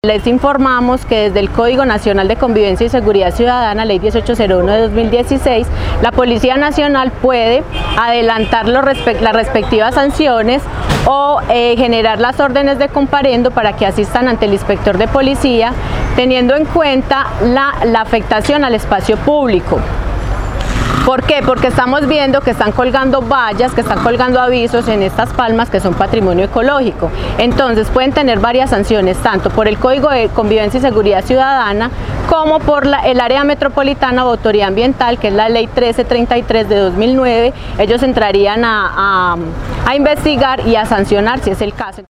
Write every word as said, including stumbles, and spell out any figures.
Les informamos que desde el Código Nacional de Convivencia y Seguridad Ciudadana, Ley dieciocho cero uno de dos mil dieciséis, la Policía Nacional puede adelantar los respe- las respectivas sanciones o eh, generar las órdenes de comparendo para que asistan ante el inspector de policía, teniendo en cuenta la, la afectación al espacio público. ¿Por qué? Porque estamos viendo que están colgando vallas, que están colgando avisos en estas palmas que son patrimonio ecológico. Entonces pueden tener varias sanciones, tanto por el Código de Convivencia y Seguridad Ciudadana, como por la, el Área Metropolitana o Autoridad Ambiental, que es la Ley trece treinta y tres de dos mil nueve. Ellos entrarían a, a, a investigar y a sancionar si es el caso.